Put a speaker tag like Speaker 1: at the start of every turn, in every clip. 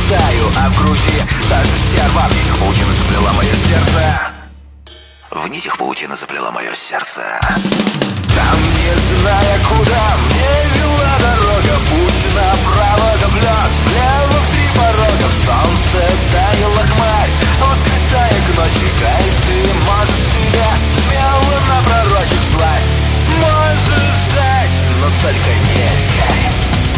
Speaker 1: читаю, а в груди даже стерва. В нитях паутина заплела мое сердце. В нитях паутина заплела мое сердце. Там, не зная куда, мне вела дорога. Путь направо да влет, влево в три порога. В солнце таяла хмарь, воскресая к ночи. Кайф, ты можешь себе смело напророчить власть. Можешь ждать, но только не верь.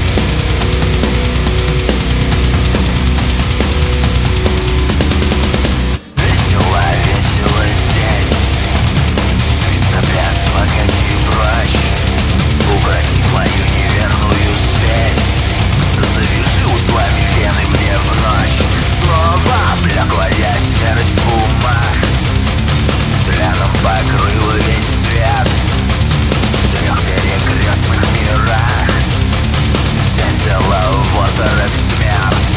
Speaker 1: Весело, весело здесь. Свистопляс, покати прочь. Укроти мою неверную спесь. Завяжи узлами вены мне в ночь. Снова блеклая серость в умах. Тленом покрыла весь свет. В трех перекрестных мирах зазела в оторопь смерть.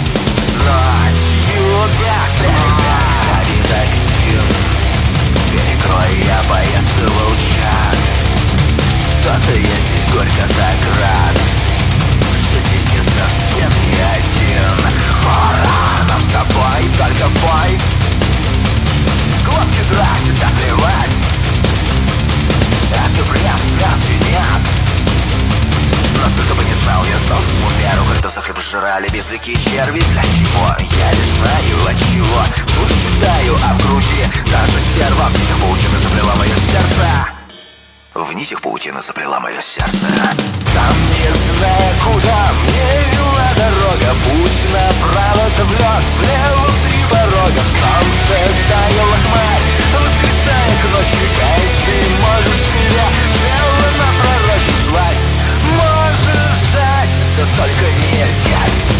Speaker 1: Ночью бессмертный токсин. Перекрой опоясывал час. То-то я здесь горько так рад, что здесь я совсем не один. Ура, нам с тобой только бой. Глотки драть, да плевать. Это бред, смерти нет. Но сколько бы не знал, я знал всему миру, когда за хлеб жрали безликие черви. Для чего? Я лишь знаю от чего. Вслух читаю, а в груди даже стерва. В нитях паутина заплела мое сердце. В нитях паутина заплела мое сердце. Там, не зная куда, мне вела дорога. Путь направо-то в лед, влево в три порога. В солнце таяла хмарь, воскресая к ночи. Кайф, ты можешь себя смело напророчить власть. Можешь ждать, да только не верь.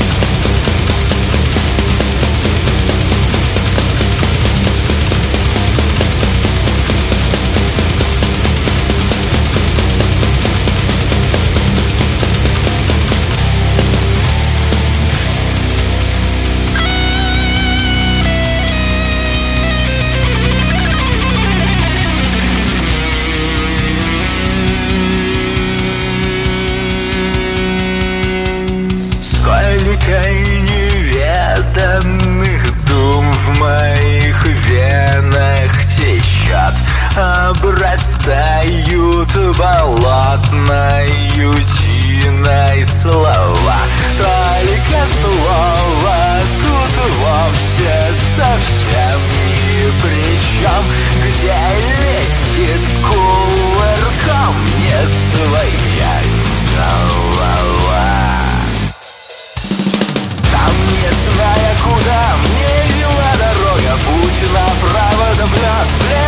Speaker 1: И неведанных дум в моих венах течет. Обрастают болотной тиной слова. Только слово тут вовсе совсем ни при чем. Где летит кувырком не своя голова. Не зная куда, мне вела дорога. Путь направо да влет, влево